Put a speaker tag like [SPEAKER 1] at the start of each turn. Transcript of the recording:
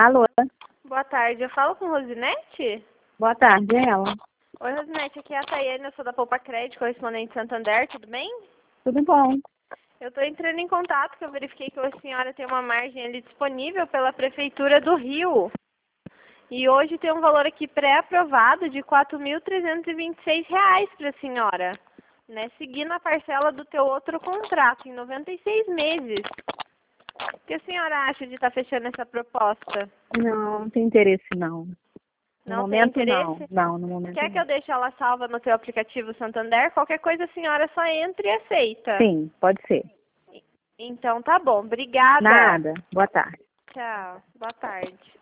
[SPEAKER 1] Alô?
[SPEAKER 2] Boa tarde, eu falo com Rosinete?
[SPEAKER 1] Boa tarde, é ela.
[SPEAKER 2] Oi, Rosinete, aqui é a Tayane, eu sou da Poupa Crédito, correspondente Santander, tudo bem?
[SPEAKER 1] Tudo bom?
[SPEAKER 2] Eu estou entrando em contato, que eu verifiquei que a senhora tem uma margem ali disponível pela Prefeitura do Rio. E hoje tem um valor aqui pré-aprovado de R$ 4.326 para a senhora, né? Seguindo a parcela do teu outro contrato, em 96 meses. O que a senhora acha de estar fechando essa proposta?
[SPEAKER 1] Não tem interesse não. No
[SPEAKER 2] Não tem
[SPEAKER 1] momento
[SPEAKER 2] interesse?
[SPEAKER 1] não. No momento
[SPEAKER 2] Quer que
[SPEAKER 1] não.
[SPEAKER 2] eu deixe ela salva no teu aplicativo Santander? Qualquer coisa a senhora só entra e aceita.
[SPEAKER 1] Sim, pode ser.
[SPEAKER 2] Então tá bom, obrigada.
[SPEAKER 1] Nada. Boa tarde.
[SPEAKER 2] Tchau, boa tarde.